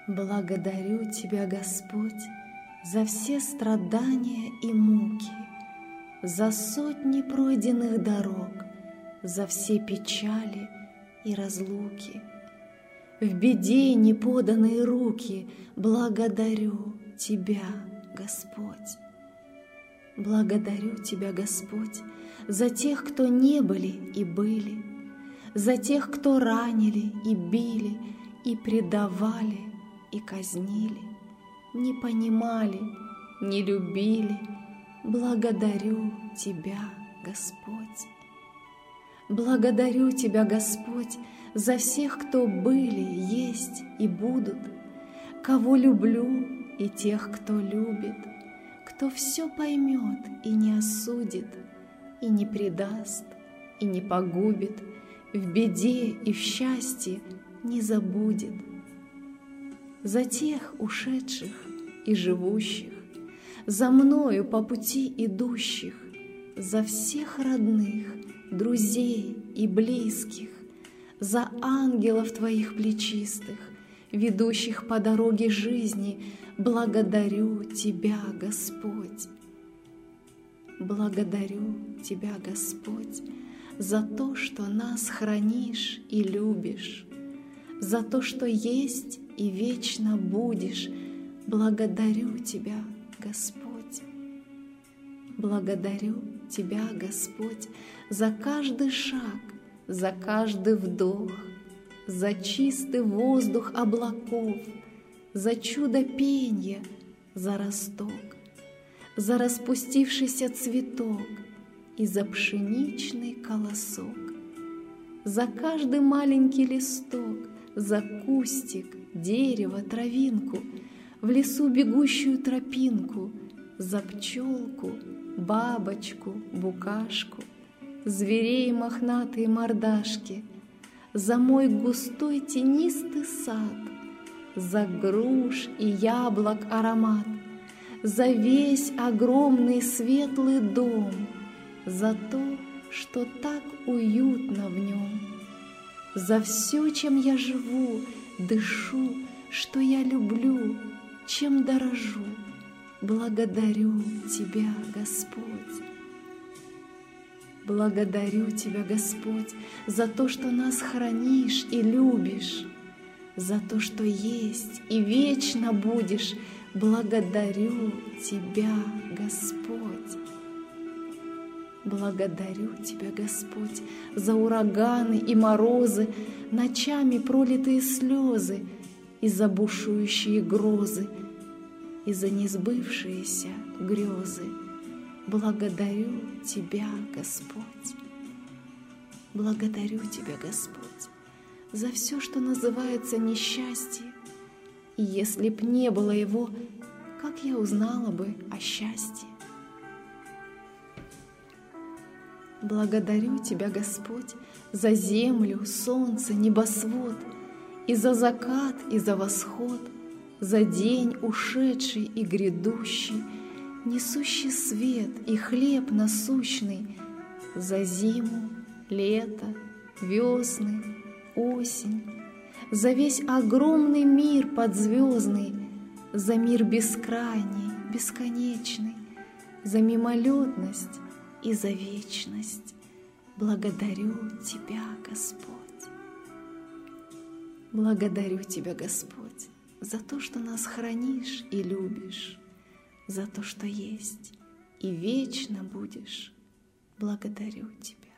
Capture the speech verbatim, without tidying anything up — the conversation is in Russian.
Благодарю Тебя, Господь, за все страдания и муки, за сотни пройденных дорог, за все печали и разлуки. В беде неподанные руки благодарю Тебя, Господь. Благодарю Тебя, Господь, за тех, кто не были и были, за тех, кто ранили и били, и предавали, и казнили, не понимали, не любили. Благодарю Тебя, Господь. Благодарю Тебя, Господь, за всех, кто были, есть и будут, кого люблю и тех, кто любит, кто все поймет и не осудит, и не предаст, и не погубит, в беде и в счастье не забудет. За тех ушедших и живущих, за мною по пути идущих, за всех родных, друзей и близких, за ангелов Твоих плечистых, ведущих по дороге жизни, благодарю Тебя, Господь. Благодарю Тебя, Господь, за то, что нас хранишь и любишь, за то, что есть и вечно будешь. Благодарю Тебя, Господь. Благодарю Тебя, Господь, за каждый шаг, за каждый вдох, за чистый воздух облаков, за чудо пенья, за росток, за распустившийся цветок и за пшеничный колосок, за каждый маленький листок, за кустик, дерево, травинку, в лесу бегущую тропинку, за пчелку, бабочку, букашку, зверей мохнатые мордашки, за мой густой тенистый сад, за груш и яблок аромат, за весь огромный светлый дом, за то, что так уютно в нем, за все, чем я живу, дышу, что я люблю, чем дорожу. Благодарю Тебя, Господь. Благодарю Тебя, Господь, за то, что нас хранишь и любишь, за то, что есть и вечно будешь. Благодарю Тебя, Господь. Благодарю Тебя, Господь, за ураганы и морозы, ночами пролитые слезы, и за бушующие грозы, и за несбывшиеся грезы. Благодарю Тебя, Господь. Благодарю Тебя, Господь, за все, что называется несчастье. И если б не было его, как я узнала бы о счастье? Благодарю Тебя, Господь, за землю, солнце, небосвод, и за закат, и за восход, за день ушедший и грядущий, несущий свет и хлеб насущный, за зиму, лето, весны, осень, за весь огромный мир подзвездный, за мир бескрайний, бесконечный, за мимолетность и за вечность. Благодарю Тебя, Господь. Благодарю Тебя, Господь, за то, что нас хранишь и любишь, за то, что есть и вечно будешь. Благодарю Тебя.